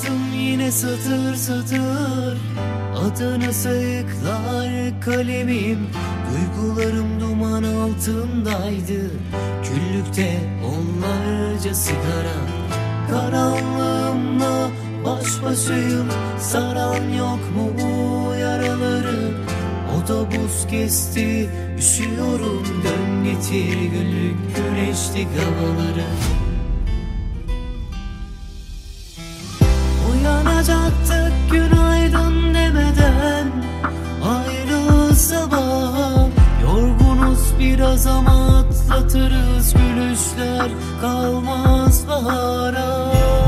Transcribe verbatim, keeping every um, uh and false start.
yazdım yine satır satır, adını sayıklar kalemim. Duygularım duman altındaydı, küllükte onlarca sigara. Karanlığımla baş başayım, saran yok mu bu yaraları? O da buz kesti, üşüyorum, dön getir günlük güneşlik havaları. Uyanacaktık günaydın demeden aynı sabah. Yorgunuz biraz ama atlatırız, gülüşler kalmaz bahara.